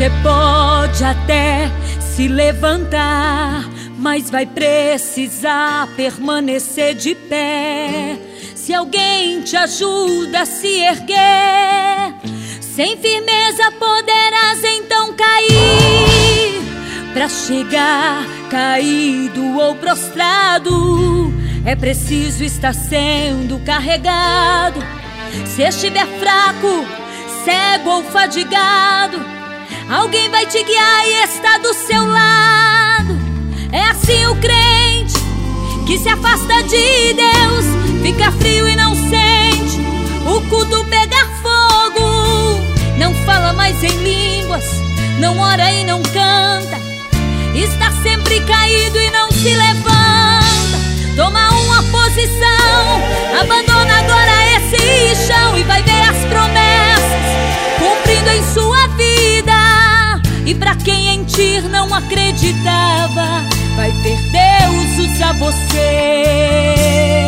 Você pode até se levantar, mas vai precisar permanecer de pé. Se alguém te ajuda a se erguer, sem firmeza poderás então cair. Pra chegar caído ou prostrado, é preciso estar sendo carregado. Se estiver fraco, cego ou fadigado, alguém vai te guiar e está do seu lado. É assim o crente que se afasta de Deus, fica frio e não sente o culto pegar fogo. Não fala mais em línguas, não ora e não canta, está sempre caído e não se levanta. Toma uma posição, abandona agora esse chão e vai ver as promessas cumprindo em sua vida. E pra quem em ti não acreditava, vai ver Deus usar você.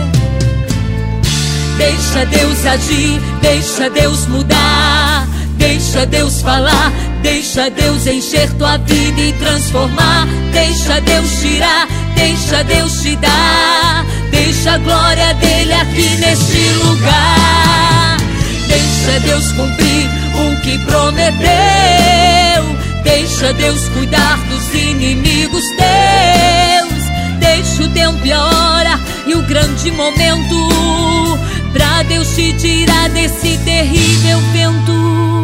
Deixa Deus agir, deixa Deus mudar, deixa Deus falar, deixa Deus encher tua vida e transformar. Deixa Deus tirar, deixa Deus te dar, deixa a glória dele aqui neste lugar. Deixa Deus cumprir o que prometeu, deixa Deus cuidar dos inimigos teus. Deixa o tempo e a hora e o grande momento pra Deus te tirar desse terrível vento.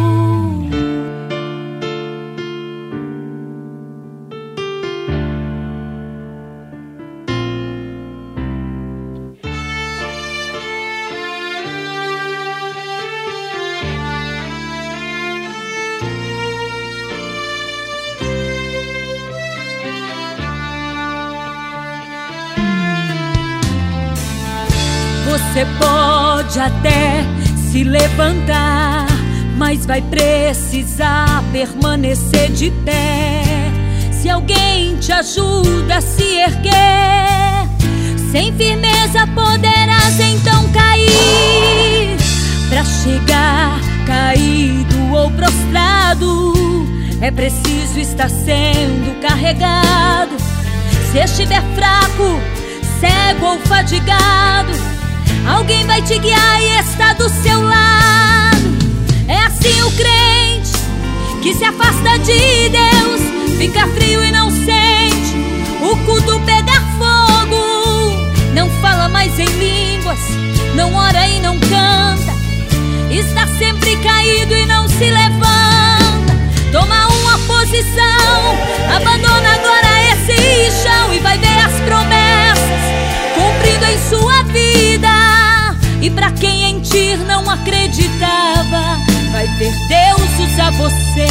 Você pode até se levantar, mas vai precisar permanecer de pé. Se alguém te ajuda a se erguer, sem firmeza poderás então cair. Pra chegar caído ou prostrado, é preciso estar sendo carregado. Se estiver fraco, cego ou fadigado, alguém vai te guiar e está do seu lado. É assim o crente que se afasta de Deus, fica frio e não sente o culto pegar fogo. Não fala mais em línguas, não ora e não canta, está sempre caído e não se levanta. Toma uma posição, abandona agora esse chão e vai ver as promessas cumprindo em sua vida. E pra quem em ti não acreditava, vai ver Deus usar você.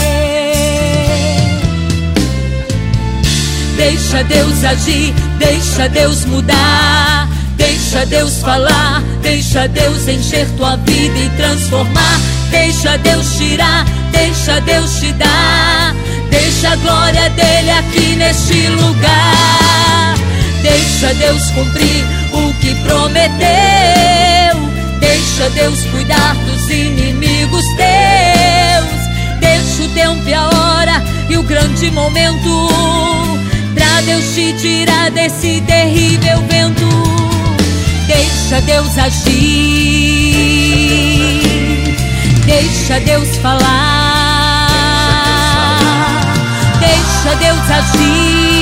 Deixa Deus agir, deixa Deus mudar, deixa Deus falar, deixa Deus encher tua vida e transformar. Deixa Deus tirar, deixa Deus te dar, deixa a glória dele aqui neste lugar. Deixa Deus cumprir o que prometeu, deixa Deus cuidar dos inimigos teus. Deixa o tempo e a hora e o grande momento pra Deus te tirar desse terrível vento. Deixa Deus agir, deixa Deus falar, deixa Deus agir,